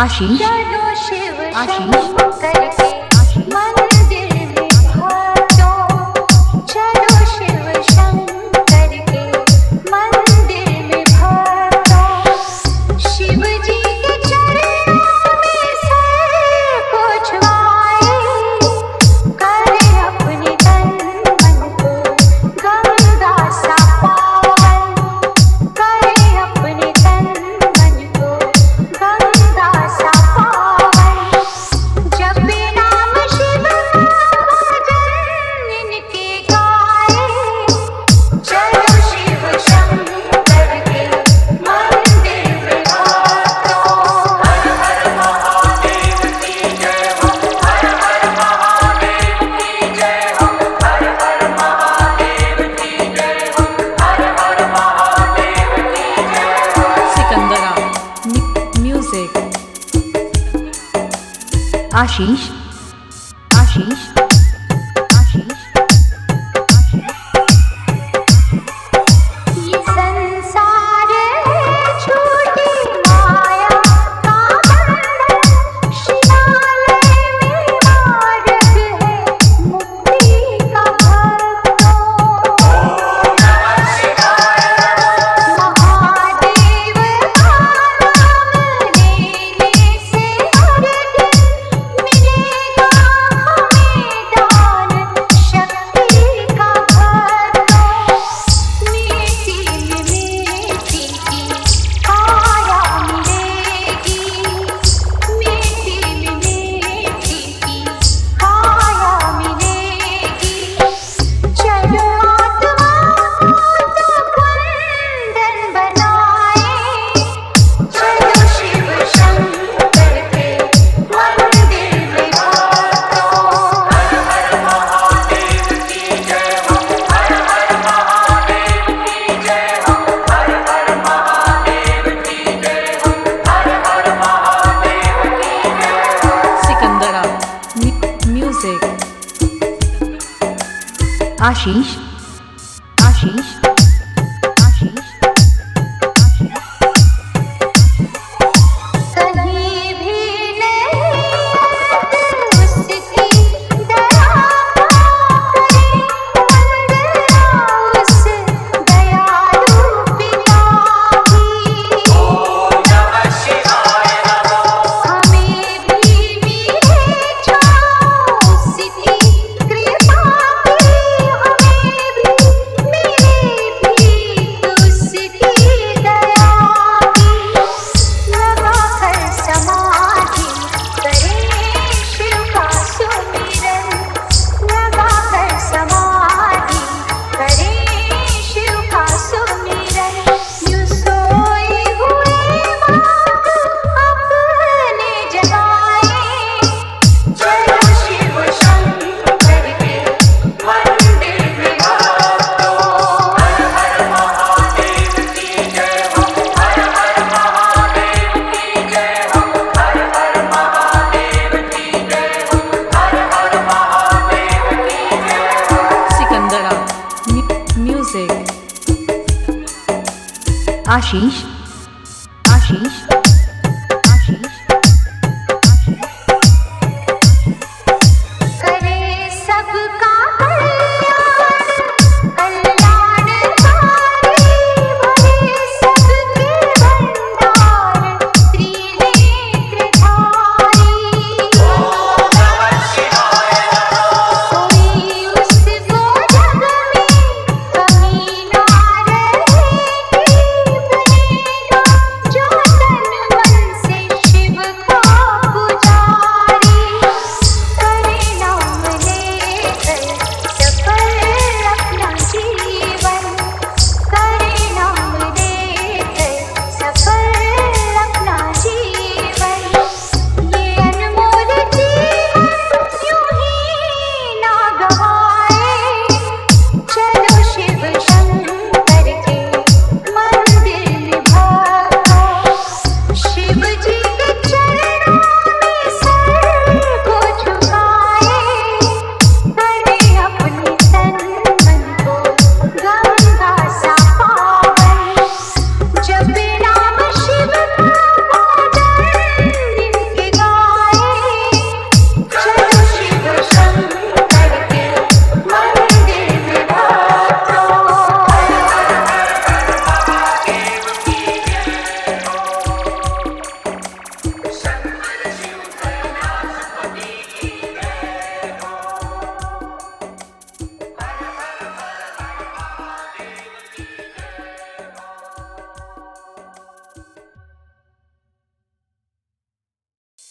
आशीष चलो शिव आशीष करके मंदिर में भक्तों, चलो शिव शंकर के मंदिर में भक्तों, शिव जी के चरणों में सर को झुकाए, करे अपने तन मन को गंगा सा पावन, करे अपने तन मन को गंगा सा पावन, जब भी नाम शिव का भजन इनके गाए, चलो शिव शंकर के मंदिर में भक्तों। हर हर महादेव की जय हो, हर हर महादेव की जय हो, हर हर महादेव की जय हो, हर हर महादेव की जय हो। सिकंदरा म्यूजिक। आशीष आशीष आशीष ये संसार है छोटी माया का बंधन, शिवालय में मार्ग है मुक्ति का भक्तों। ओम नमः शिवाय, महादेव का नाम लेने से हर दिन मिलेगा हमें दान शक्ति का भक्तों। मीठी में मीठी की काया मिलेगी, मीठी में मीठी की काया मिलेगी, चलो आत्मा तो बंधन बनाए, चलो शिव शंकर के मंदिर में भक्तों। हर हर महादेव की जय हो, हर हर महादेव की जय हो, हर हर महादेव की जय हो, हर हर महादेव की जय हो। सिकंदरा म्यूजिक। आशीष आशीष आशीष कहीं भी नहीं उसकी दया करे, वंदना उस दयालु पिता की। ओम नमः शिवाय नमः। हमें भी मिले जो उसकी कृपा की, हमें भी मिले भी उसकी दया की। लगा कर समाधि करें शिव का सुमिरन, लगा कर समाधि करें शिव का सुमिरन, यूं सोए हुए बाग अपने जगाए, चलो शिव शंकर के मंदिर में भक्तों। हर हर महादेव की जय हो, हर हर महादेव की जय हो, हर हर महादेव की जय हो, हर हर महादेव की जय हो। सिकंदरा म्यूजिक। आशीष